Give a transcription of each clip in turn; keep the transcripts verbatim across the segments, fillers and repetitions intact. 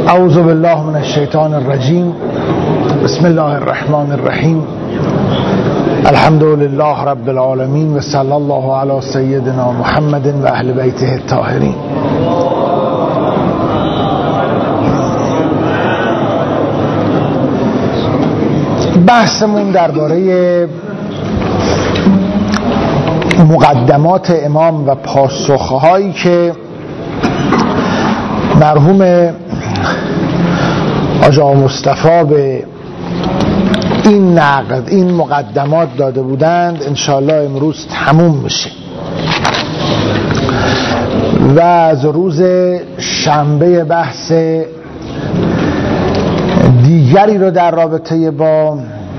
اعوذ بالله من الشیطان الرجیم. بسم الله الرحمن الرحیم. الحمد لله رب العالمین و صلی الله علی سیدنا محمد و اهل بیته الطاهرین. بحثمون درباره مقدمات امام و پاسخهایی که مرحوم آقا مصطفی به این نقد این مقدمات داده بودند انشاءالله امروز تموم میشه و از روز شنبه بحث دیگری رو در رابطه با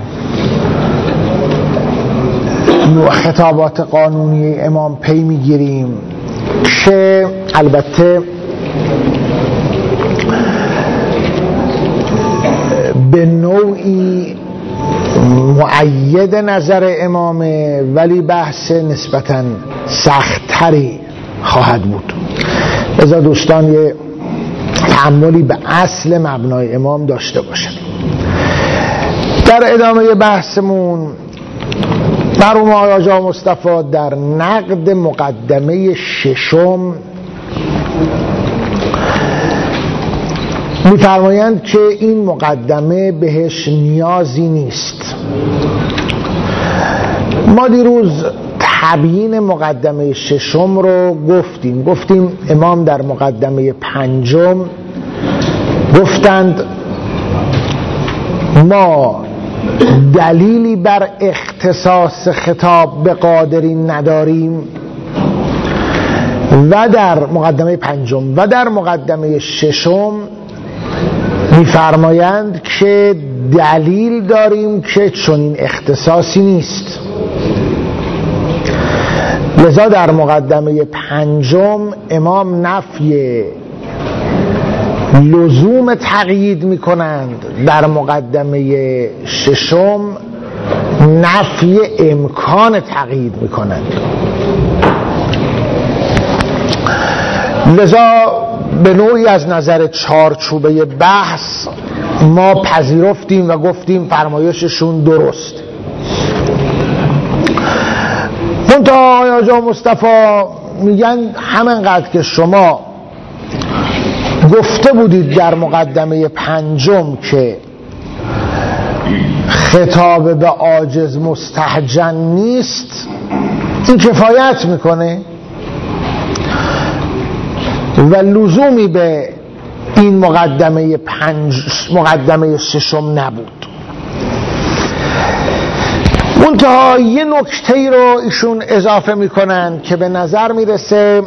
خطابات قانونی امام پی میگیریم که البته به نوعی مؤید نظر امامه، ولی بحث نسبتاً سخت‌تری خواهد بود. لذا دوستان یه تأملی به اصل مبنای امام داشته باشن. در ادامه بحثمون مرحوم آقا مصطفی در نقد مقدمه ششم می‌فرمایند که این مقدمه بهش نیازی نیست. ما دیروز تبیین مقدمه ششم رو گفتیم گفتیم امام در مقدمه پنجم گفتند ما دلیلی بر اختصاص خطاب به قادرین نداریم و در مقدمه پنجم و در مقدمه ششم می‌فرمایند که دلیل داریم که چنین اختصاصی نیست. لذا در مقدمه پنجم امام نفی لزوم تقیید می‌کنند، در مقدمه ششم نفی امکان تقیید می‌کنند. لذا به نوعی از نظر چارچوبه بحث ما پذیرفتیم و گفتیم فرمایششون درست. منتها آقا مصطفی میگن همینقدر که شما گفته بودید در مقدمه پنجم که خطاب به عاجز مستهجن نیست، این کفایت میکنه و لزومی به این مقدمه پنج مقدمه ششم نبود. منتها یه نکته رو ایشون اضافه میکنن که به نظر میرسه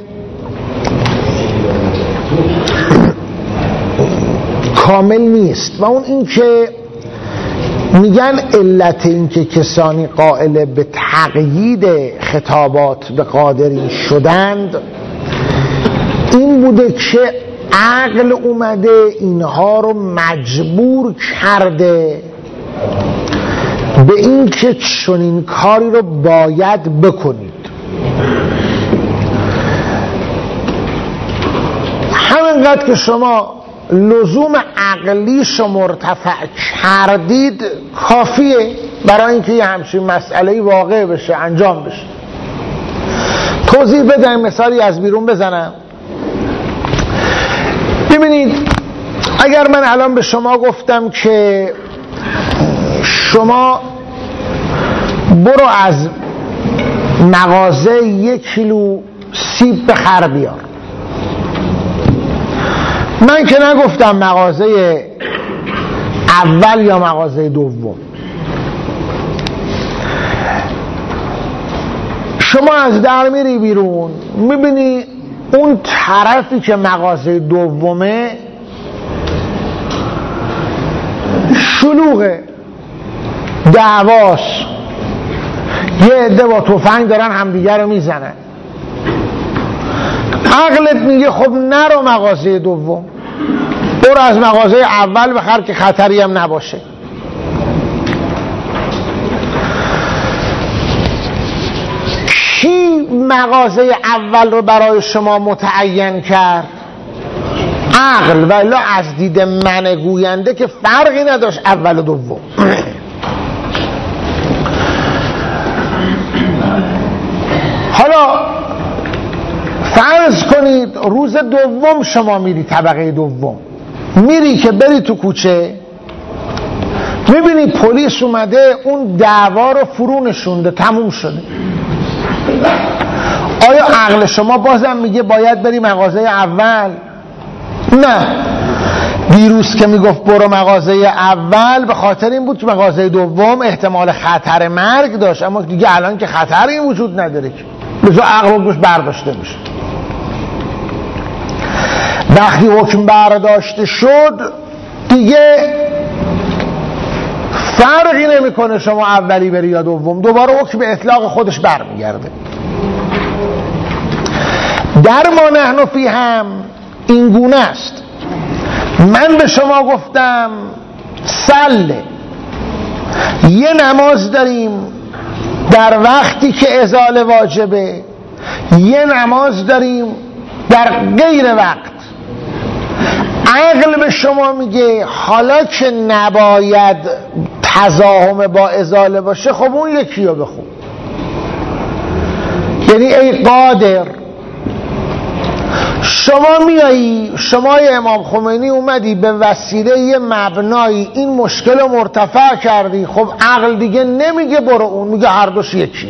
کامل نیست و اون این که میگن علت این که کسانی قائل به تقیید خطابات به قادرین شدند این بوده که عقل اومده اینها رو مجبور کرده به این که چنین کاری رو باید بکنید. همینقدر که شما لزوم عقلیش رو مرتفع کردید کافیه برای اینکه یه همچین مسئله‌ای واقع بشه، انجام بشه. توضیح بدم، مثالی از بیرون بزنم. ببینید اگر من الان به شما گفتم که شما برو از مغازه یک کیلو سیب بخر بیار، من که نگفتم مغازه اول یا مغازه دوم، شما از در میری بیرون میبینی اون طرفی که مغازه دومه شلوغه، دعواست، یه عده با تفنگ دارن همدیگر رو میزنن. عقلت میگه خب نرو مغازه دوم، برو از مغازه اول بخر که خطری هم نباشه. کی مغازه اول رو برای شما متعین کرد؟ عقل ولی از دید من گوینده که فرقی نداشت اول و دوم. حالا فرض کنید روز دوم شما میری طبقه دوم، میری که بری تو کوچه، میبینی پلیس اومده اون دعوا رو فرو نشونده، تموم شده. آیا عقل شما بازم میگه باید بری مغازه اول؟ نه، دیروز که میگفت برو مغازه اول به خاطر این بود که مغازه دوم احتمال خطر مرگ داشت، اما دیگه الان که خطری وجود نداره که بذار عقل حکمش برداشته میشه. وقتی حکم برداشته شد دیگه فرقی نمیکنه شما اولی بری یا دوم، دوباره حکم به اطلاق خودش برمیگرده. در ما نحن فی هم این گونه است. من به شما گفتم صله، یه نماز داریم در وقتی که ازاله واجبه، یه نماز داریم در غیر وقت. عقل به شما میگه حالا که نباید تزاحم با ازاله باشه، خب اون یکی رو بخون. یعنی ای قادر، شما میایی، شما امام خمینی اومدی به وسیله یه مبنایی این مشکل رو مرتفع کردی، خب عقل دیگه نمیگه برو اون، میگه هر دوش یکی.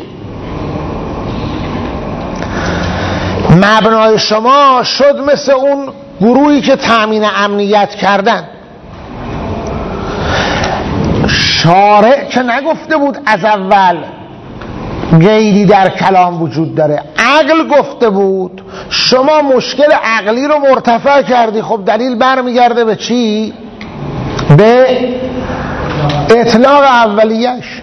مبنای شما شد مثل اون گروهی که تامین امنیت کردن. شارع که نگفته بود از اول غیری در کلام وجود داره، عقل گفته بود. شما مشکل عقلی رو مرتفع کردی، خب دلیل برمیگرده به چی؟ به اطلاق اولیش.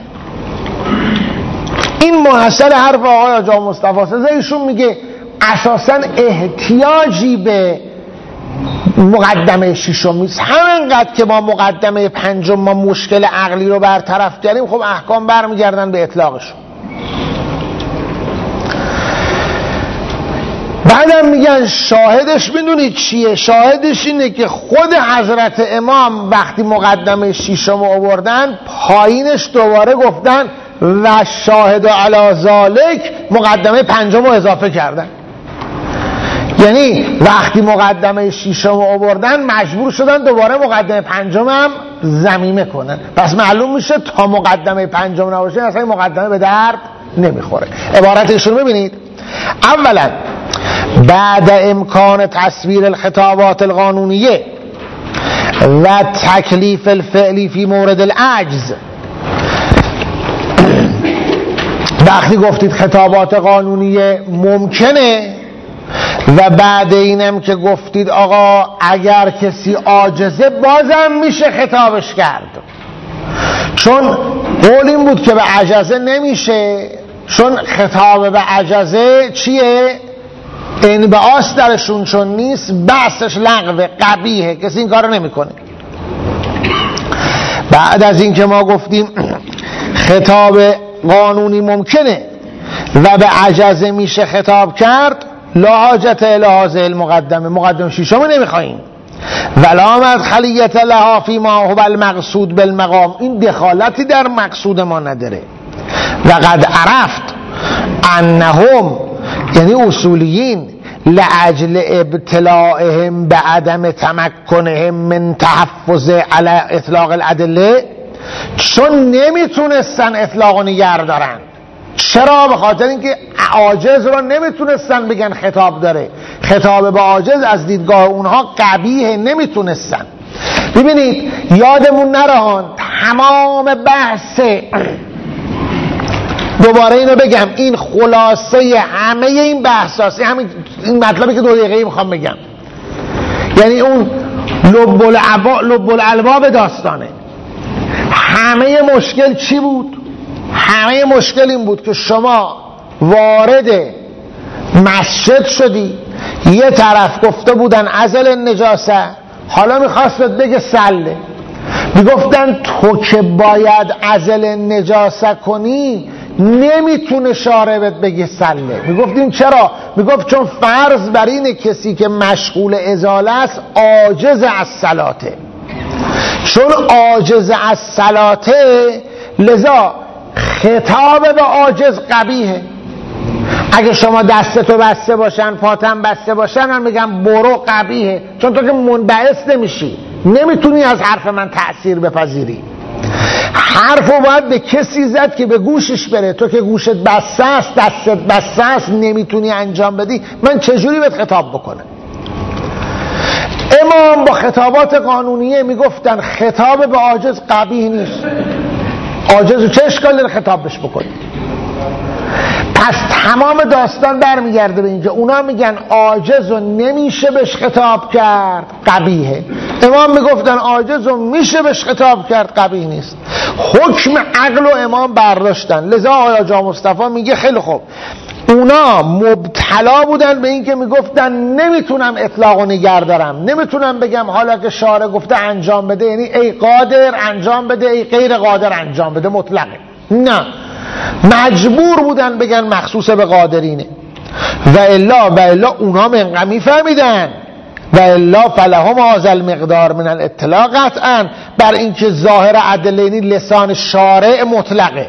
این محصل حرف آقای آجا مصطفی سزا، ایشون میگه اساساً احتیاجی به مقدمه ششم نیست. همینقدر که ما مقدمه پنجم ما مشکل عقلی رو برطرف کردیم، خب احکام برمیگردن به اطلاقشون. بعدم میگن شاهدش میدونید چیه؟ شاهدش اینه که خود حضرت امام وقتی مقدمه ششم آوردن، پایینش دوباره گفتن و شاهد علی ذالک، مقدمه پنجم رو اضافه کردن. یعنی وقتی مقدمه ششم آوردن مجبور شدن دوباره مقدمه پنجم هم ضمیمه کنن. پس معلوم میشه تا مقدمه پنجم نباشه اصلا مقدمه به درد نمیخوره. عبارتشون ببینید. اولا بعد امکان تصویر الخطابات القانونیه و تکلیف الفعلی فی مورد العجز، وقتی گفتید خطابات قانونیه ممکنه و بعد اینم که گفتید آقا اگر کسی عاجزه بازم میشه خطابش کرد، چون قول این بود که به عجزه نمیشه، چون خطاب به عجزه چیه؟ انبعاث درشون چون نیست، بحثش لغوه، قبیحه، کسی این کارو نمیکنه. بعد از این که ما گفتیم خطاب قانونی ممکنه و به عجزه میشه خطاب کرد، لا حاجت الی هذه المقدمه، مقدمه ششم نمیخوایم. ولا مدخلیت لها فی ما هو المقصود بالمقام، این دخالتی در مقصود ما نداره. و قد عرفت انهم، یعنی اصولیین، لعجل ابتلاعهم به عدم تمکنهم من تحفظ علی اطلاق الادله، چون نمیتونستن اطلاق و نگه دارن. چرا؟ به خاطر اینکه عاجز رو نمیتونستن بگن خطاب داره، خطاب به عاجز از دیدگاه اونها قبیحه، نمیتونستن. ببینید یادمون نرهان تمام بحث، دوباره اینو بگم، این خلاصه همه این بحث هست، همین این مطلبی که دو دقیقه میخوام بگم، یعنی اون لب العبا لب الالباب داستانه. همه مشکل چی بود؟ همه مشکل این بود که شما وارد مسجد شدی، یه طرف گفته بودن ازل نجاسه، حالا میخواستت بگه سله، میگفتن تو که باید ازل نجاسه کنی نمیتونه شاربت بگه سله. میگفتیم چرا؟ میگفت چون فرض بر اینه کسی که مشغول ازاله است عاجز از صلاته، چون عاجز از صلاته لذا خطاب به عاجز قبیحه. اگه شما دستتو بسته باشن پاتم بسته باشن من میگم برو قبیحه، چون تو که منبعث نمیشی، نمیتونی از حرف من تأثیر بپذیری. حرفو باید به کسی زد که به گوشش بره. تو که گوشت بسته است، دستت بسته است، نمیتونی انجام بدی، من چجوری بهت خطاب بکنم؟ امام با خطابات قانونیه میگفتن خطاب به عاجز قبیح نیست. عاجزو چه اشکالی داره خطاب بهش بکنی؟ پس تمام داستان برمیگرده به اینجا. اونا میگن عاجزو نمیشه بهش خطاب کرد قبیحه، امام میگفتن عاجزو میشه بهش خطاب کرد قبیح نیست. حکم عقل و امام برداشتن. لذا آقای جا مصطفی میگه خیلی خوب، اونا مبتلا بودن به این که میگفتن نمیتونم اطلاق و نگر دارم، نمیتونم بگم حالا که شارع گفته انجام بده یعنی ای قادر انجام بده ای غیر قادر انجام بده مطلقه. نه، مجبور بودن بگن مخصوص به قادرینه. و الا و الا اونا منقمی میفهمیدن و الا فلهم هذا المقدار من الاطلاع قطعا بر اینکه ظاهر ادله یعنی لسان شارع مطلقه.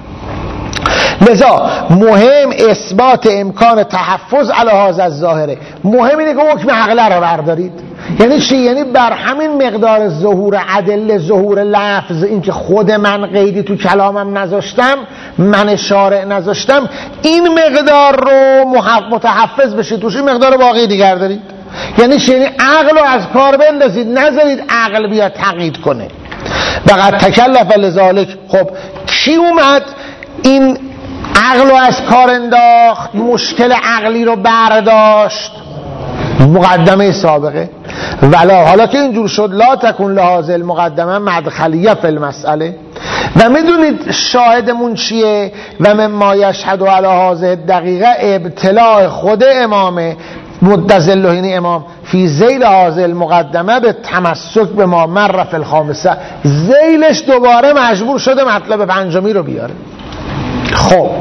لذا مهم اثبات امکان تحفظ علی هذا الظاهره. مهم اینه که حکم عقله رو بردارید. یعنی چی؟ یعنی بر همین مقدار ظهور ادله، ظهور لفظ، این که خود من قیدی تو کلامم نذاشتم، من شارع نذاشتم، این مقدار رو متحفظ بشید توش، این مقدار باقی دیگر دارید. یعنی چی؟ یعنی عقل رو از کار بندازید، نذارید عقل بیاد تقیید کنه. فقط تکلف لذالک. خب کی اومد این عقل رو از کار انداخت، مشکل عقلی رو برداشت؟ مقدمه سابقه. ولا حالا که اینجور شد لا تکون لهذه المقدمه مدخلیه فی المسئله. و میدونید شاهدمون چیه؟ و مما یشهد علی هذه الدقیقه ابتلاع خود امامه مدظلهین امام فی ذیل هذه المقدمه به تمسک به ما مر فی الخامسه. ذیلش دوباره مجبور شده مطلب پنجمی رو بیاره. خب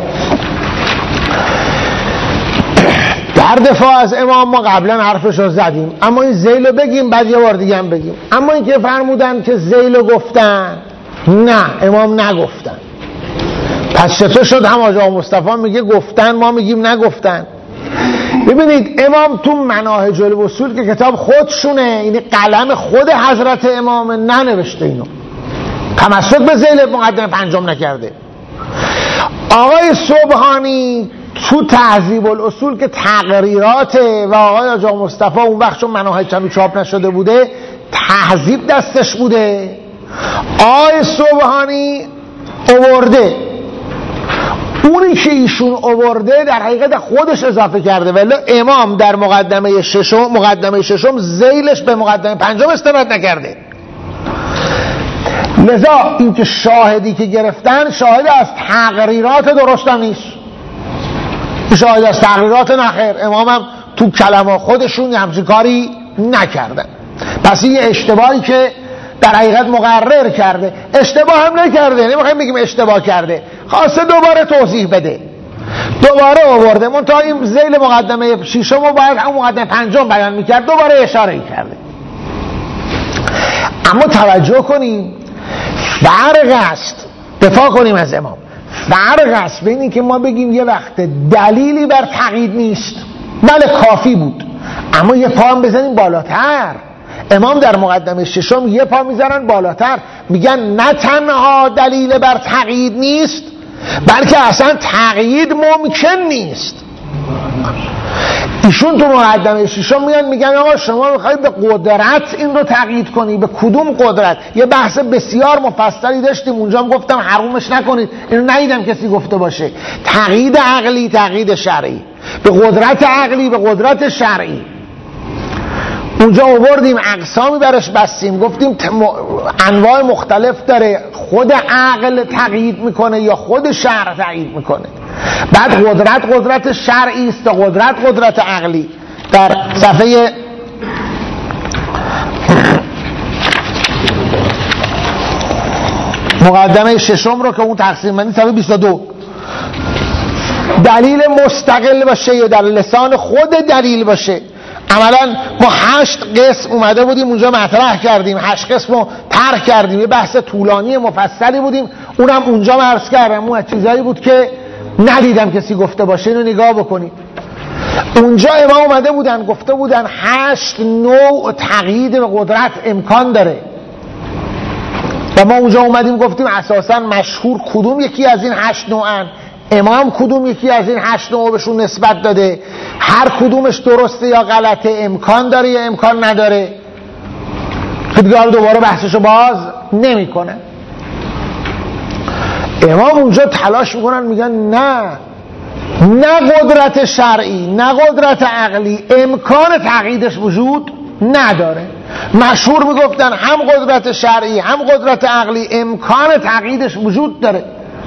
در دفاع از امام ما قبلا حرفش رو زدیم، اما این ذیل رو بگیم بعد یه بار دیگه هم بگیم. اما این که فرمودن که ذیل رو گفتن، نه امام نگفتن. پس چطور شد هم آقا مصطفی میگه گفتن ما میگیم نگفتن؟ ببینید امام تو مناهج الوصول که کتاب خودشونه، این قلم خود حضرت امام، ننوشته اینو، تمسک به ذیل مقدمه پنجم نکرده. آقای سبحانی تو تهذیب الاصول که تقریراته و آقای آقا مصطفی اون وقت چون مناهج چندو چاپ نشده بوده تهذیب دستش بوده، آقای سبحانی آورده، اونی که ایشون آورده در حقیقت خودش اضافه کرده، ولی امام در مقدمه ششم مقدمه ششم ذیلش به مقدمه پنجم استناد نکرده. لذا اینکه شاهدی که گرفتن شاهد از تقریرات درست نیست، شاهد از تقریرات نخیر. امام هم تو کلمه خودشون همچین کاری نکردن. پس این اشتباهی که در حقیقت مقرر کرده، اشتباه هم نکرده، نمیخوایم بگیم اشتباه کرده، خواسته دوباره توضیح بده، دوباره آورده. منتها این ذیل مقدمه ششم رو باید هم مقدمه پنجم بیان میکرد، دوباره اشاره کرده. اما توجه کنیم فرق است، دفاع کنیم از امام، فرق است بین این که ما بگیم یه وقت دلیلی بر تقیید نیست، بله کافی بود، اما یه پا هم بزنیم بالاتر. امام در مقدمه ششم یه پا میزنن بالاتر، میگن نه تنها دلیل بر تقیید نیست بلکه اصلا تقیید ممکن نیست. ایشون تو مقدمه ششم میان میگن آقا شما میخواید به قدرت این رو تقیید کنی، به کدوم قدرت؟ یه بحث بسیار مفصلی داشتیم اونجا، هم گفتم حرومش نکنید، اینو ندیدم کسی گفته باشه. تقیید عقلی، تقیید شرعی، به قدرت عقلی، به قدرت شرعی. اونجا آوردیم اقسامی برش بستیم، گفتیم انواع مختلف داره، خود عقل تقیید میکنه یا خود شرع تقیید میکنه. بعد قدرت قدرت شرعی است، قدرت قدرت عقلی. در صفحه مقدمه ششم رو که اون تقسیم بندی صفحه بیست و دو دلیل مستقل باشه یا در لسان خود دلیل باشه. عملا ما هشت قسم اومده بودیم اونجا مطرح کردیم، هشت قسم رو طرح کردیم، یه بحث طولانی مفصلی بودیم، اونم اونجا عرض کردم. اون چیزایی بود که ندیدم کسی گفته باشه، اینو نگاه بکنید. اونجا امام اومده بودن گفته بودن هشت نوع تقیید به قدرت امکان داره و ما اونجا اومدیم گفتیم اساسا مشهور کدوم یکی از این هشت نوعن، امام کدوم یکی از این هشت نوع بهشون نسبت داده، هر کدومش درسته یا غلطه، امکان داره یا امکان نداره. دیگه دوباره بحثشو باز نمی کنن. امام اونجا تلاش میکنن میگن نه نه قدرت شرعی نه قدرت عقلی امکان تقییدش وجود نداره. مشهور میگفتن هم قدرت شرعی هم قدرت عقلی امکان تقییدش وجود داره.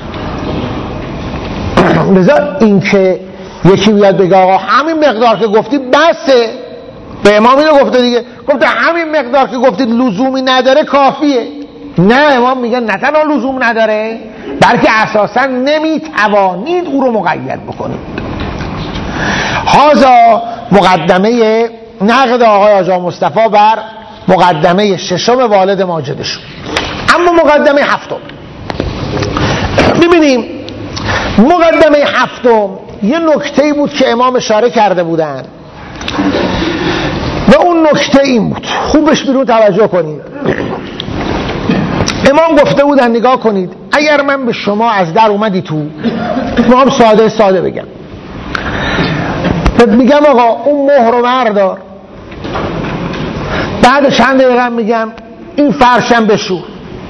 لذا این که یکی بیاد بگه آقا همین مقدار که گفتی بسه، به امام اینو گفته دیگه، گفته همین مقدار که گفتید لزومی نداره کافیه. نه، امام میگن نه تنها لزوم نداره بلکه اساسا نمیتوانید او رو مقید بکنید. هذا مقدمه نقد آقای آجا مصطفی بر مقدمه ششم والد ماجدشون. اما مقدمه هفتم ببینیم. مقدمه هفتم یه نکته‌ای بود که امام اشاره کرده بودن و اون نکته این بود، خوبش بیرون توجه کنید. امام گفته بودن نگاه کنید، اگر من به شما از در اومدی تو، ما هم ساده ساده بگم، میگم آقا اون مهر رو بردار، بعد چند دقیقه میگم این فرشم بشور،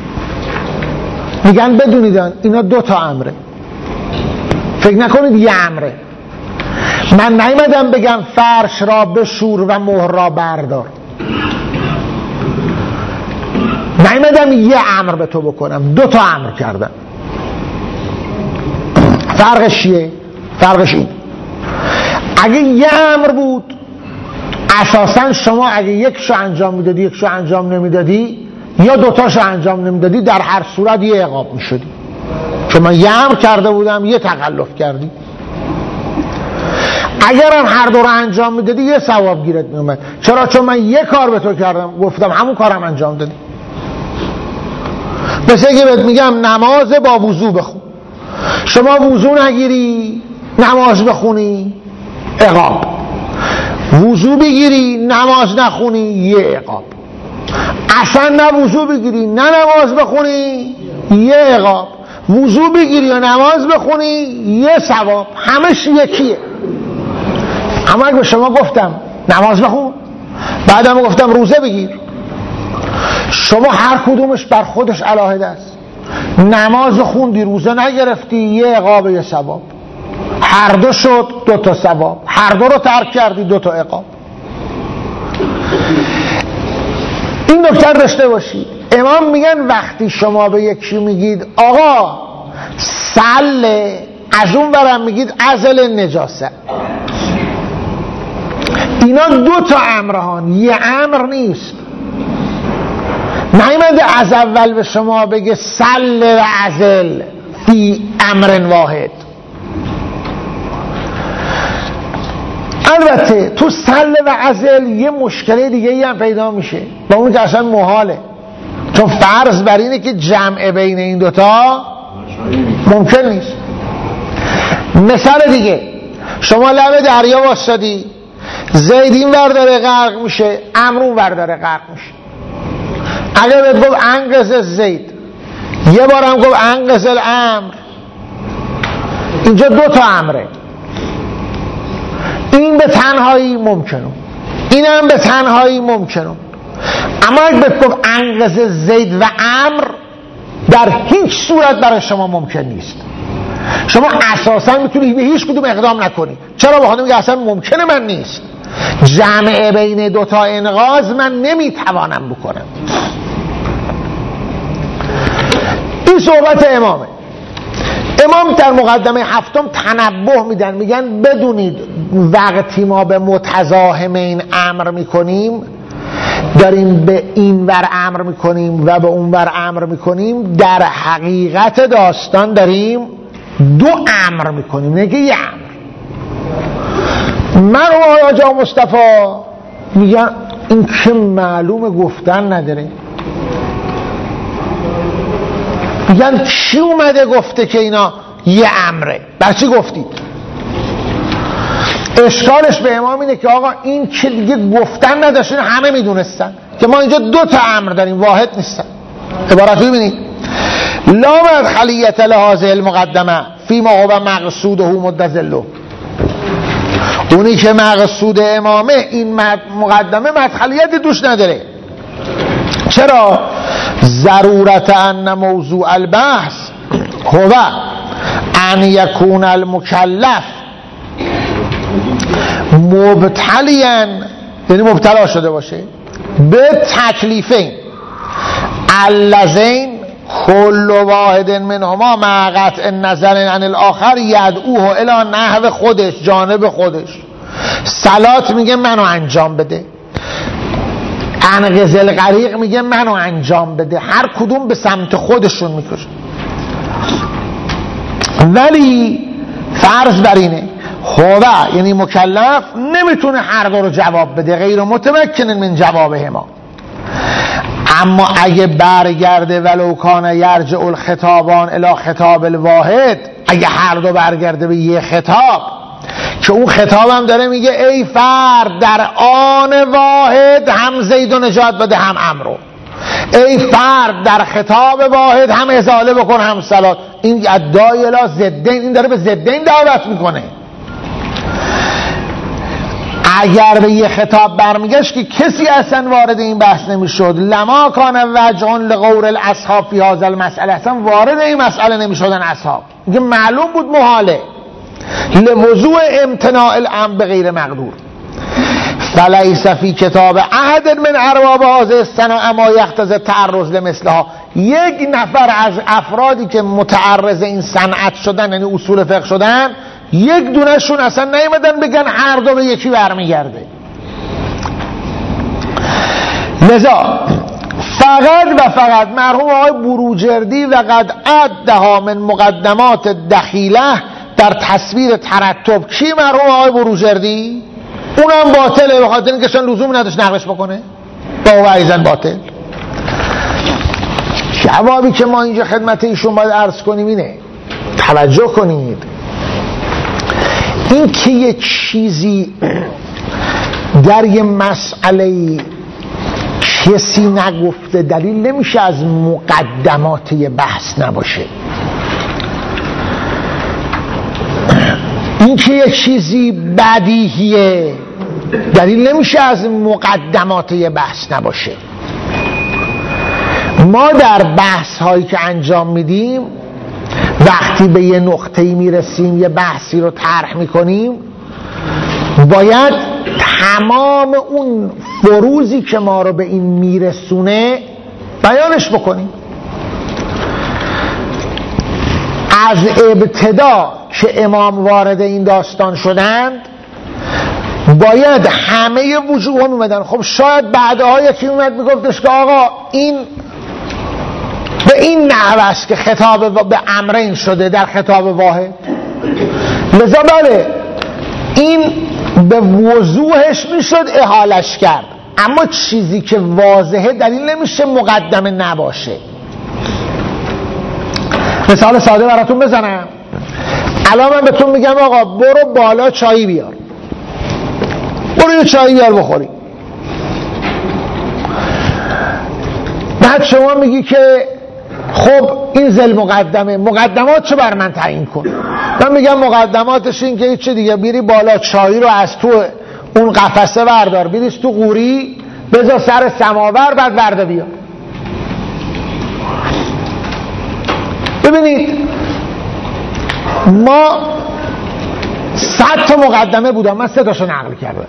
میگن بدونیدن اینا دو تا امره، فکر نکنید یه امره. من نیومدم بگم فرش را بشور و مهر را بردار، نیومدم یه امر به تو بکنم، دو تا امر کردم. فرقش چیه؟ فرقش این، اگه یه امر بود اساسا شما اگه یکشو انجام میدادی یکشو انجام نمیدادی یا دوتاشو انجام نمیدادی در هر صورت یه عقاب میشدی، چون من یه امر کرده بودم یه تخلف کردی. اگرم هر دو رو انجام میدادی یه ثواب گیرت میومد. چرا؟ چون من یه کار به تو کردم، گفتم همون کارم انجام دادی. مثل که بهت میگم نماز با وضو بخون، شما وضو نگیری نماز بخونی عقاب، وضو بگیری نماز نخونی یه عقاب، اصلا نه وضو بگیری نه نماز بخونی یه عقاب، وضو بگیری یا نماز بخونی یه ثواب، همش یکیه. اما اگه به شما گفتم نماز بخون، بعدم گفتم روزه بگیر، شما هر کدومش بر خودش علاهده است. نماز خوندی روزه نگرفتی یه عقاب یه ثواب، هر دو شد دو تا ثواب، هر دو رو ترک کردی دو تا عقاب. این نکته داشته باشید. امام میگن وقتی شما به یکی میگید آقا سل، از اون برم میگید ازل نجاسه، اینا دو تا امرهان، یه امر نیست. نیامده از اول به شما بگه سل و ازل فی امر واحد. البته تو سل و ازل یه مشکل دیگه ای هم پیدا میشه، با اون که اصلا محاله، چون فرض بر اینه که جمع بین این دوتا ممکن نیست. مثال دیگه، شما لب دریا واسطادی، زید این ور داره غرق میشه، عمرو اون ور داره غرق میشه. اگه بهت گفت انقذ زید، یه بارم گفت انقذ الامر، اینجا دو تا امره، این به تنهایی ممکنه، این هم به تنهایی ممکنه. اما اگه بهت گفت انقذ زید و امر، در هیچ صورت برای شما ممکن نیست. شما اساسا میتونی به هیچ کدوم اقدام نکنی. چرا؟ بخاطر اینکه اصلا ممکنه من نیست، جمع بین دوتا انقاذ من نمیتوانم بکنم. این صحبت امامه. امام در مقدمه هفتم تنبه میدن، میگن بدونید وقتی ما به متزاحمین امر میکنیم، داریم به این ور امر میکنیم و به اون ور امر میکنیم، در حقیقت داستان داریم دو امر میکنیم، نه که یه امر. مرحوم آقا مصطفی میگن این که معلومه گفتن نداره. میگن چی اومده گفته که اینا یه امره؟ بر چی گفتید؟ اشکالش به امام اینه که آقا این که دیگه گفتن نداشتین، همه میدونستن که ما اینجا دو تا امر داریم، واحد نیستن. عبارت ببینید: لا مدخلیت لهذه المقدمه فی ما هو مقصوده مدذله. اونی که مقصود امامه این مقدمه مدخلیت دوش نداره. چرا؟ ضرورت ان موضوع البحث هو ان یکون المکلف مبتلیا، یعنی مبتلا شده باشه، به تکلیفین اللذین کل واحد منهما مع قطع النظر عن الاخر یدعوه الی نحو خودش، جانب خودش. صلات میگه منو انجام بده، انقذ الغریق میگه منو انجام بده، هر کدوم به سمت خودشون میکشه. ولی فرض بر اینه هوا یعنی مکلف نمیتونه هر دو رو جواب بده، غیر متمکن من جوابه ما. اما اگه برگرده ولو کان یرجع الخطابان الی خطاب الواحد، اگه هر دو برگرده به یه خطاب که اون خطاب هم داره میگه ای فرد در آن واحد هم زید و نجات بده هم امرو، ای فرد در خطاب واحد هم ازاله بکن هم صلات، این ادعای الی ضدین، این داره به ضدین دعوت میکنه. اگر به یه خطاب برمیگشت که کسی اصلا وارد این بحث نمیشد، لما کان وجه لغور الاصحاب فی هذا المسئله، اصلا وارد این مسئله نمیشدن اصحاب، میگه معلوم بود محاله لوضوع امتناع الامر به غیر مقدور. فلیس فی کتاب احد من ارباب هذه الصناعه اما یقتضی التعرض لمثلها. یک نفر از افرادی که متعرض این صنعت شدن، یعنی اصول فقه شدن، یک دونشون اصلا نیومدن بگن هر دو به یکی برمیگرده. لذا فقط و فقط مرحوم آقای بروجردی و قد عدها من مقدمات دخیله در تصویر ترتب. کی مرحوم آقای بروجردی؟ اونم باطله، به خاطر اینکه اصلا لزومی نداشت نقلش بکنه، با او ایزن باطل. جوابی که ما اینجا خدمت ایشون باید عرض کنیم اینه، توجه کنید، این که یه چیزی در یه مسئله کسی نگفته دلیل نمیشه از مقدمات یه بحث نباشه. این که یه چیزی بدیهیه دلیل نمیشه از مقدمات یه بحث نباشه. ما در بحث هایی که انجام میدیم وقتی به یه نقطه‌ای میرسیم، یه بحثی رو طرح میکنیم، باید تمام اون فروزی که ما رو به این میرسونه بیانش بکنیم. از ابتدا که امام وارد این داستان شدند باید همه وجوه هم میمدن. خب شاید بعدها یکی میمد میگفتش که آقا این به این نحو است که خطاب به امرین شده در خطاب واحد، لذا بله این به وضوحش میشد احالش کرد، اما چیزی که واضحه دلیل نمیشه مقدمه نباشه. مثال ساده براتون بزنم. الان من بهتون میگم آقا برو بالا چایی بیار، برو یه چایی بیار بخوری. بعد شما میگی که خب این زل مقدمه، مقدمات چه بر من تعیین کن؟ من میگم مقدماتش این که هیچ دیگه، بیری بالا چایی رو از تو اون قفسه بردار، بیریش تو قوری بذار سر سماور، بعد برده بیار. ببینید ما صد تا مقدمه بودم، من سه تاشو نقل کردم.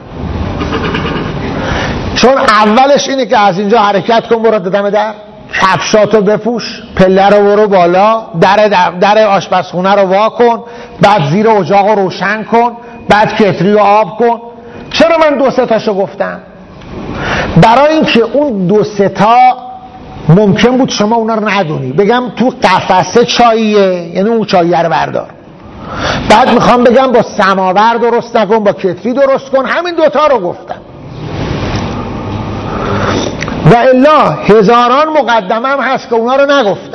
چون اولش اینه که از اینجا حرکت کن برو دم در، کفشاتو بپوش، پله رو برو بالا، در, در, در آشپزخونه رو وا کن، بعد زیر اجاق رو روشن کن، بعد کتری رو آب کن. چرا من دو سه تاشو گفتم؟ برای اینکه اون دو سه تا ممکن بود شما اونا رو ندونی. بگم تو قفسه چاییه، یعنی اون چاییه رو بردار، بعد میخوام بگم با سماور درست نکن، با کتری درست کن. همین دوتا رو گفتم و الا هزاران مقدمه هم هست که اونا رو نگفتم.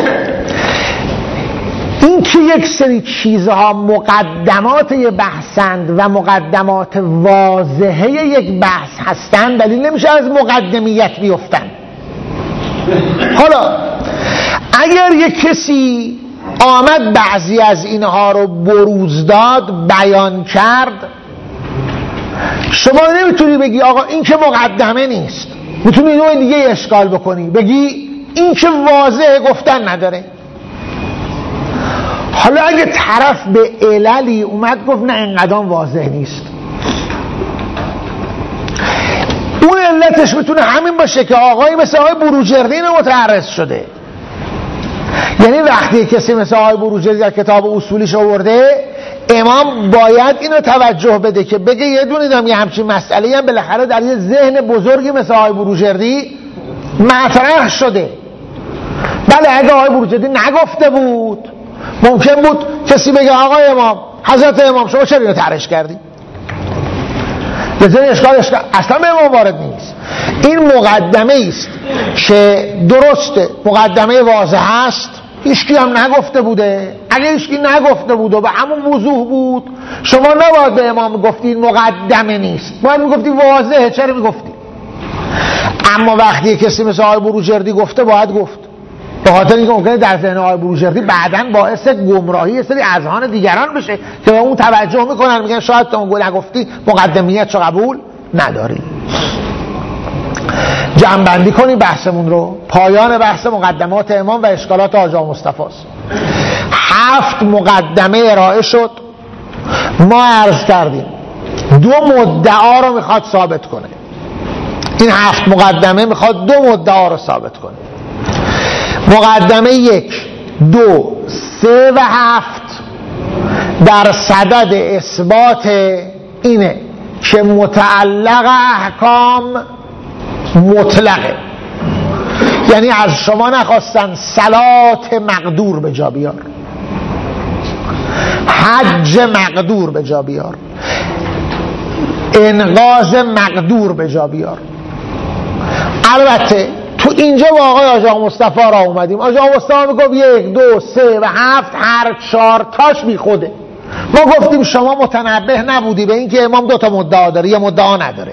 این که یک سری چیزها مقدمات یک بحثند و مقدمات واضحه یک بحث هستند دلیل نمیشه از مقدمیت بیفتن. حالا اگر یک کسی آمد بعضی از اینها رو بروز داد، بیان کرد، شما نمیتونی بگی آقا این که مقدمه نیست. میتونی نوع دیگه اشکال بکنی، بگی این که واضح گفتن نداره. حالا اگه طرف به عللی اومد گفت نه اینقدر واضح نیست، اون علتش میتونه همین باشه که آقای مثل آقای بروجردی متعرض شده. یعنی وقتی کسی مثل آقای بروجردی در کتاب اصولیش آورده، امام باید اینو توجه بده که بگه یه دونه دم یه همچین مسئله هم بالاخره در یه ذهن بزرگی مثل آقای بروجردی مطرح شده. بله اگه آقای بروجردی نگفته بود ممکن بود کسی بگه آقای امام، حضرت امام شما چرا اینو طرحش کردی؟ لذا اشکال اشکال اصلا به امام وارد نیست. این مقدمه است که درسته، مقدمه واضح است، هیچکی هم نگفته بوده. اگه هیچکی نگفته بود و به همون وضوح بود، شما نباید به امام گفتی مقدمه نیست، باید میگفتی واضحه. چرا میگفتی؟ اما وقتی کسی مثل آقای بروجردی گفته باید گفت، به خاطر اینکه ممکنه در ذهن آقای بروجردی بعداً باعث گمراهی سری اذهان دیگران بشه که به اون توجه میکنن، میگن شاید تو اون نگفتی مقدمیت چو قبول نداری. جمع‌بندی کنیم بحثمون رو. پایان بحث مقدمات امام و اشکالات حاجی آقا مصطفی است. هفت مقدمه ارائه شد. ما عرض کردیم دو مدعا رو میخواد ثابت کنه. این هفت مقدمه میخواد دو مدعا رو ثابت کنه. مقدمه یک، دو، سه و هفت در صدد اثبات اینه که متعلق احکام مطلقه. یعنی از شما نخواستن صلات مقدور به جا بیار، حج مقدور به جا بیار، انقاذ مقدور به جا بیار. البته تو اینجا با آقای حاجی آقا مصطفی را اومدیم. حاجی آقا مصطفی میگفت یک، دو، سه و هفت هر چهار تاش بی خوده. ما گفتیم شما متنبه نبودی به اینکه امام دو تا مدعا داره، یه مدعا نداره.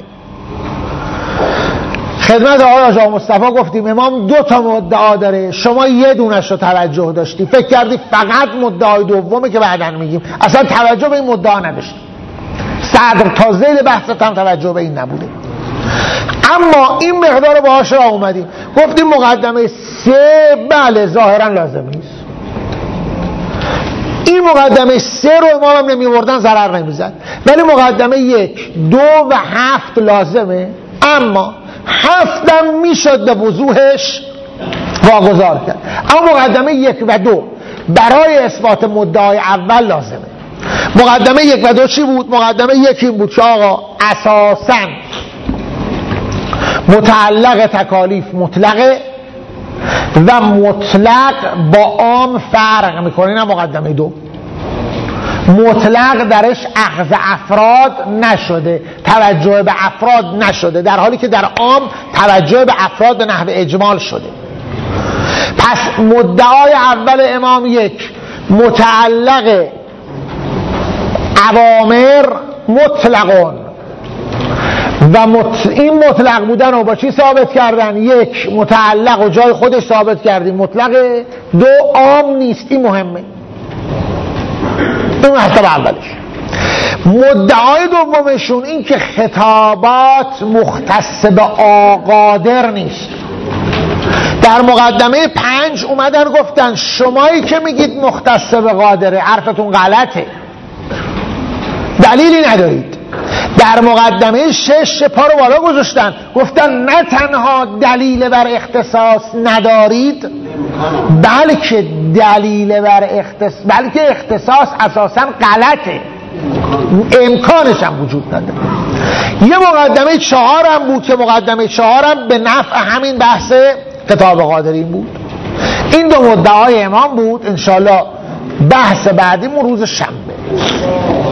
خدمت آقای حاجی آقا مصطفی گفتیم امام دو تا مدعا داره، شما یه دونش رو توجه داشتی، فکر کردی فقط مدعای دومه که بعداً میگیم، اصلا توجه به این مدعا نداشتی. صدر تا ذیل بحثت هم توجه به این نبوده. اما این مقدار باهاش را اومدیم گفتیم مقدمه سه بله ظاهرا لازم نیست. این مقدمه سه رو امام هم نمیوردن ضرر نمیزد، ولی مقدمه یک، دو و هفت لازمه. اما هفتم میشد به وضوحش واگذار کرد. اما مقدمه یک و دو برای اثبات مدعای اول لازمه. مقدمه یک و دو چی بود؟ مقدمه یک این بود که آقا اساساً متعلق تکالیف مطلقه و مطلق با عام فرق میکنه. این مقدمه دو. مطلق درش اخذ افراد نشده، توجه به افراد نشده، در حالی که در عام توجه به افراد به نحو اجمال شده. پس مدعای اول امام یک متعلق اوامر مطلقون و مت... این مطلق بودن رو با چی ثابت کردن؟ یک، متعلق و جای خودش ثابت کردیم مطلقه. دو، عام نیست. این مهمه. این مطلب اولش. مدعای دومشون این که خطابات مختص به آقادر نیست. در مقدمه پنج اومدن گفتن شمایی که میگید مختص به قادره حرفتون غلطه، دلیلی ندارید. در مقدمه شش پا رو بالا گذاشتن گفتن نه تنها دلیل بر اختصاص ندارید بلکه دلیل بر اختصاص بلکه اختصاص اساسا غلطه، امکانش هم وجود نداره. یه مقدمه چهار هم بود که مقدمه چهار هم به نفع همین بحث کتاب قادرین بود. این دو مدعای امام بود. انشاءالله بحث بعدیمون روز شنبه.